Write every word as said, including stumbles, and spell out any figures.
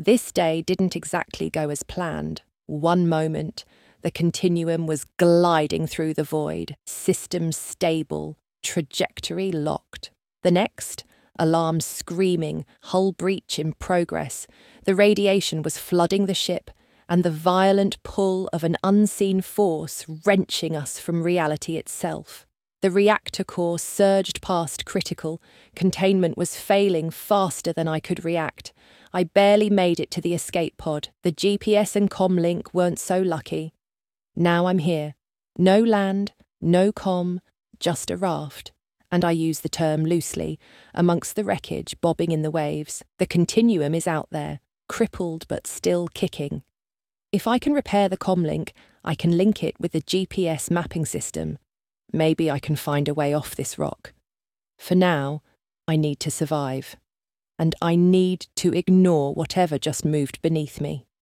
This day didn't exactly go as planned. One moment, the continuum was gliding through the void, system stable, trajectory locked. The next, alarm screaming, hull breach in progress. The radiation was flooding the ship, and the violent pull of an unseen force wrenching us from reality itself. The reactor core surged past critical. Containment was failing faster than I could react. I barely made it to the escape pod. The G P S and comm link weren't so lucky. Now I'm here. No land, no comm, just a raft. And I use the term loosely, amongst the wreckage bobbing in the waves. The continuum is out there, crippled but still kicking. If I can repair the comlink, I can link it with the G P S mapping system. Maybe I can find a way off this rock. For now, I need to survive. And I need to ignore whatever just moved beneath me.